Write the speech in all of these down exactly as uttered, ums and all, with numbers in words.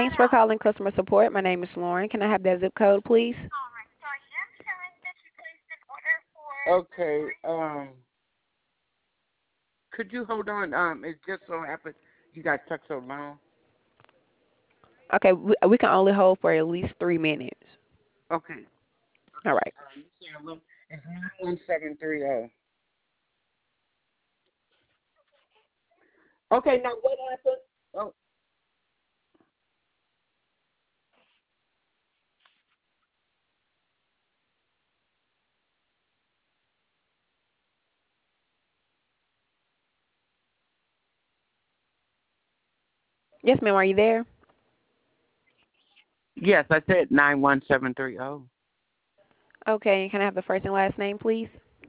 Thanks for calling customer support. My name is Lauren. Can I have that zip code, please? Okay. Um, could you hold on? Um, it just so happened you got stuck so long. Okay, we, we can only hold for at least three minutes. Okay. All right. Um, Sarah, it's nine one seven three zero. Okay. Now what happened? Oh. Yes, ma'am. Are you there? Yes, I said nine one seven three zero. Okay. Can I have the first and last name, please?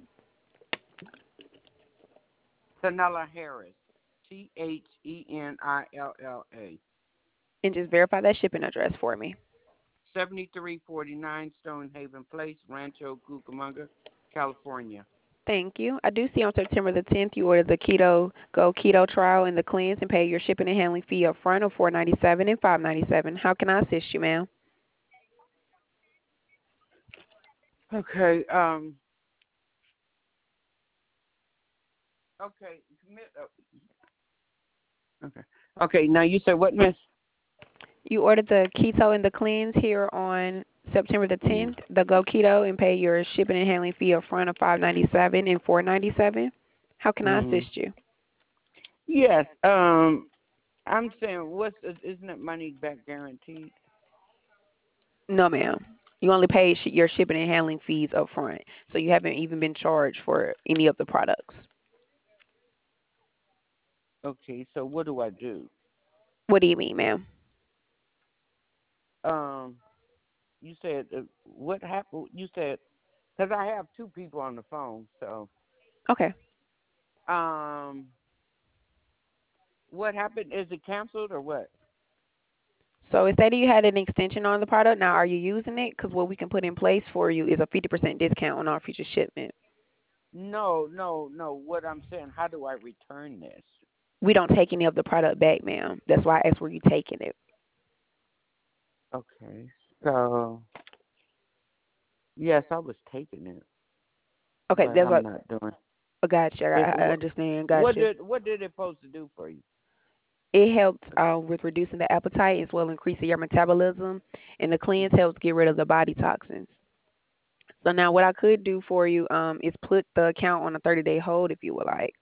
Tanella Harris. T H E N I L L A. And just verify that shipping address for me. seventy-three forty-nine Stonehaven Place, Rancho Cucamonga, California. Thank you. I do see on September the tenth you ordered the Keto Go Keto Trial and the Cleanse and pay your shipping and handling fee up front of four ninety-seven and five ninety-seven. How can I assist you, ma'am? Okay. Um. Okay. Commit. oh, Okay. Okay. Now you said what, Miss? You ordered the Keto and the Cleanse here on September the tenth, the Go Keto, and pay your shipping and handling fee up front of five ninety-seven and four ninety-seven. How can I Mm. assist you? Yes. Um. I'm saying, what's isn't it money back guaranteed? No, ma'am. You only pay sh- your shipping and handling fees up front, so you haven't even been charged for any of the products. Okay. So what do I do? What do you mean, ma'am? Um. You said uh, what happened? You said because I have two people on the phone. So Okay. um. What happened? Is it canceled or what? So it said you had an extension on the product. Now, are you using it? Because what we can put in place for you is a fifty percent discount on our future shipment. No, no, no. What I'm saying, how do I return this? We don't take any of the product back, ma'am. That's why I asked where you taking it. Okay. So yes, I was taking it, Okay, but that's I'm what not doing. I got you. It, I, I what, understand. Got what you. did what did it supposed to do for you? It helps uh, with reducing the appetite as well as increasing your metabolism, and the cleanse helps get rid of the body toxins. So now, what I could do for you um, is put the account on a thirty-day hold if you would like.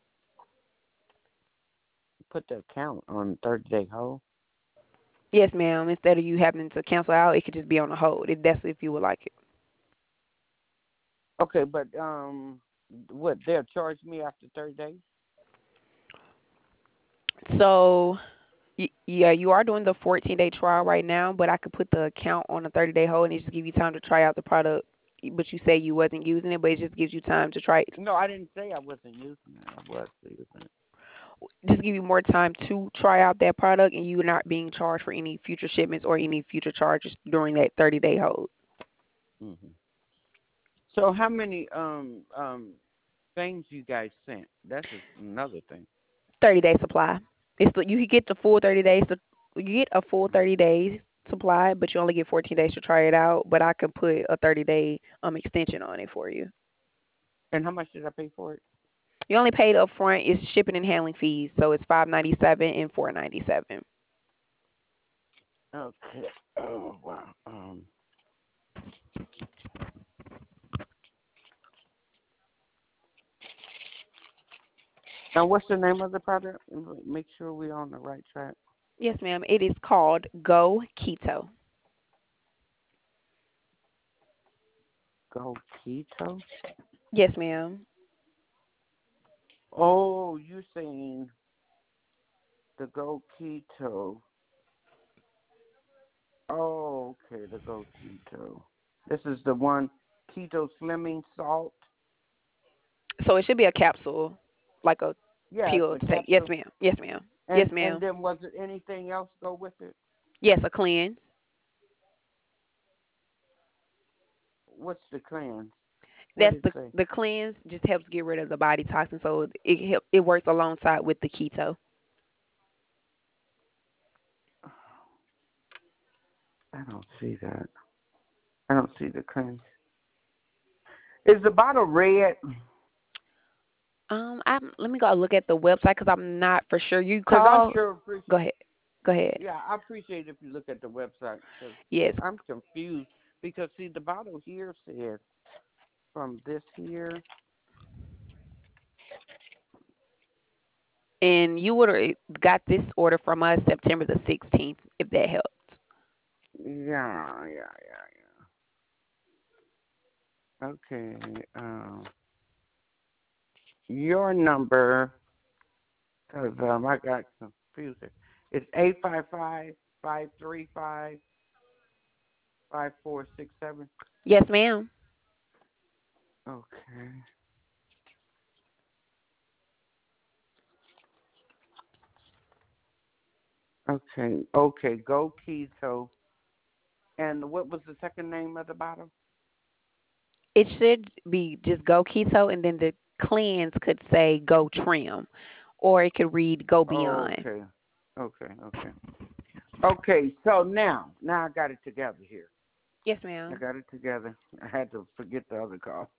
Put the account on thirty day hold. Yes, ma'am. Instead of you having to cancel out, it could just be on a hold. If that's if you would like it. Okay, but um, what they'll charge me after thirty days? So, y- yeah, you are doing the fourteen-day trial right now, but I could put the account on a thirty-day hold and it just give you time to try out the product. But you say you wasn't using it, but it just gives you time to try it. No, I didn't say I wasn't using it. I was using it. Just give you more time to try out that product, and you're not being charged for any future shipments or any future charges during that thirty-day hold. Hmm. So how many um um things you guys sent? That's just another thing. thirty-day supply. It's the, you can get the full thirty days. To, you get a full thirty days supply, but you only get fourteen days to try it out. But I can put a thirty-day um extension on it for you. And how much did I pay for it? You only paid up front is shipping and handling fees, so it's five ninety-seven and four ninety-seven. Okay. Oh wow. Um. Now, what's the name of the product? Make sure we're on the right track. Yes, ma'am. It is called Go Keto. Go Keto. Yes, ma'am. Oh, you're saying the Go Keto. Oh, okay, the Go Keto. This is the one Keto Slimming Salt. So it should be a capsule, like a Yes, pill a to take. Yes, capsule. ma'am. Yes, ma'am. Yes, And and ma'am. then was it anything else go with it? Yes, a cleanse. What's the cleanse? What That's did it the say? the cleanse just helps get rid of the body toxin, so it help, it works alongside with the keto. I don't see that. I don't see the cleanse. Is the bottle red? Um, I'm, let me go look at the website because I'm not for sure. You Because I call. sure appreciate. Go ahead. Go ahead. Yeah, I appreciate if you look at the website because Yes. I'm confused. Because see, the bottle here says from this here. And you would have got this order from us September the sixteenth, if that helps. Yeah, yeah, yeah, yeah. Okay. Um, your number, because um, I got confused. It's eight five five, five three five, five four six seven. Yes, ma'am. Okay. Okay. Okay. Go Keto. And what was the second name of the bottle? It should be just Go Keto, and then the cleanse could say Go Trim, or it could read Go Beyond. Okay. Okay. Okay. Okay. So now, now I got it together here. Yes, I ma'am. got it together. I had to forget the other call.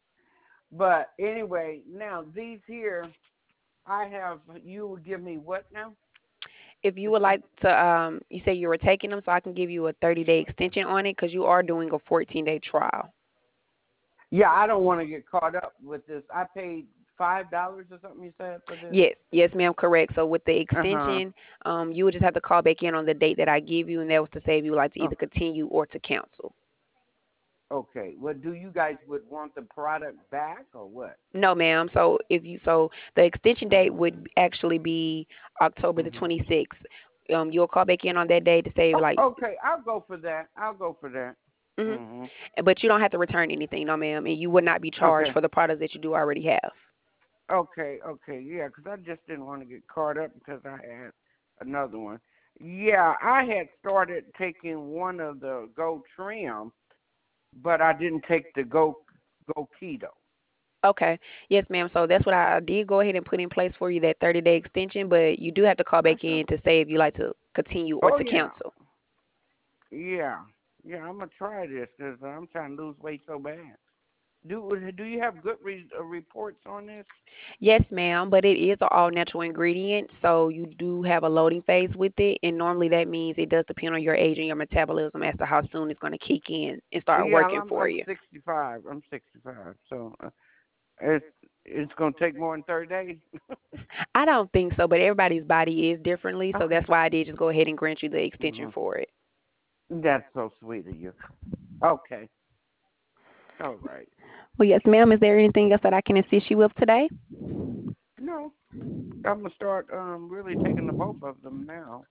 But anyway, now these here, I have. You will give me what now? If you would like to, um, you say you were taking them, so I can give you a thirty day extension on it because you are doing a fourteen day trial. Yeah, I don't want to get caught up with this. I paid five dollars or something. You said for this. Yes, yes, ma'am, correct. So with the Uh huh. extension, um, you would just have to call back in on the date that I give you, and that was to say if you would like to Oh, either continue or to cancel. okay. Well, do you guys would want the product back or what? No, ma'am. So if you so the extension Uh date would actually be October the huh. twenty sixth. Um, you'll call back in on that day to say Oh, like, okay. I'll go for that. I'll go for that. hmm Mhm. but you don't have to return anything, no, ma'am, and you would not be charged Okay. for the products that you do already have. Okay. Okay. Yeah, because I just didn't want to get caught up because I had another one. Yeah, I had started taking one of the Go Trim, but I didn't take the Go Go Keto. Okay. Yes, ma'am. So that's what I did go ahead and put in place for you, that thirty day extension, but you do have to call back That's a, in to say if you like to continue or oh to yeah, cancel. yeah, yeah. I'm gonna try this because I'm trying to lose weight so bad. Do do you have good re, uh, reports on this? Yes, ma'am, but it is an all natural ingredient, so you do have a loading phase with it, and normally that means it does depend on your age and your metabolism as to how soon it's going to kick in and start Yeah, working I'm for I'm you. sixty-five. I'm sixty-five, so uh, it's it's gonna take more than thirty days. I don't think so, but everybody's body is differently, so Okay. that's why I did just go ahead and grant you the extension Hmm. for it. That's so sweet of you. Okay. All right. Well, yes, ma'am. Is there anything else that I can assist you with today? No, I'm gonna start um really taking the both of them now.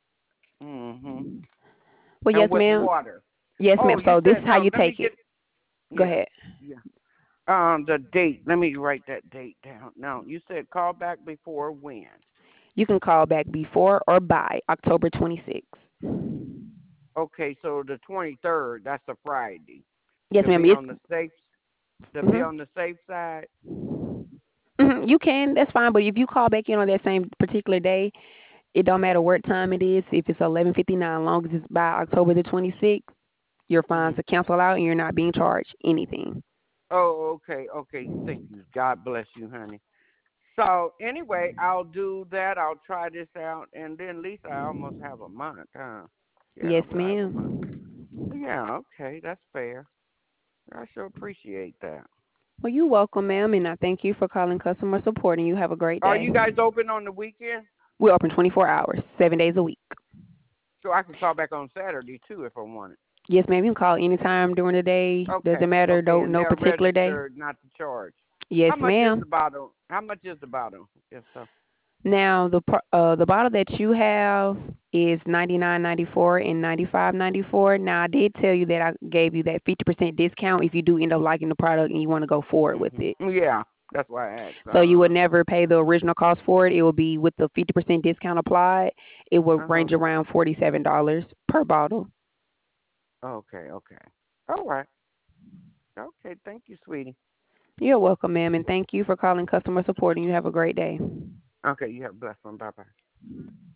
Hmm. Well, yes, And with ma'am. water. Yes, Oh, ma'am. you So this is said how now. you Let me take get. it. Go Yeah, ahead. yeah. Um, the date. Let me write that date down. Now, you said call back before when? You can call back before or by October twenty-sixth. Okay, so the twenty-third. That's a Friday. Yes, To ma'am. be It's, on the safe. To be mhm. on the safe side. Mhm. You can. That's fine. But if you call back in on that same particular day, it don't matter what time it is. If it's eleven fifty-nine, long as it's by October the twenty-sixth, you're fine Hmm. to cancel out, and you're not being charged anything. Oh, okay, okay. Thank you. God bless you, honey. So anyway, I'll do that. I'll try this out, and then at least I almost have a month, huh? Yeah, Yes, I have a month. ma'am. Yeah, okay, that's fair. I sure appreciate that. Well, you're welcome, ma'am, and I thank you for calling customer support, and you have a great Are day. you guys open on the weekend? We're open twenty-four hours, seven days a week. So I can call back on Saturday too if I want it. Yes, ma'am. You can call anytime during the day. Doesn't Okay, matter. okay, No, and no they're particular day. registered not to charge. Yes, How much is ma'am. the bottle? How much is the bottle? Yes, so. Now the par- uh the bottle that you have is ninety nine ninety four and ninety five ninety four. Now I did tell you that I gave you that fifty percent discount if you do end up liking the product and you want to go forward with Mhm. it. Yeah, that's why I asked. So you would Uh never pay the original cost for it. It will be with the fifty percent discount applied. It will huh. Uh huh. range around forty seven dollars per bottle. Okay, okay. All right. Okay, thank you, sweetie. You're welcome, ma'am, and thank you for calling customer support. And you have a great day. Okay, you have a blessed one. Bye bye.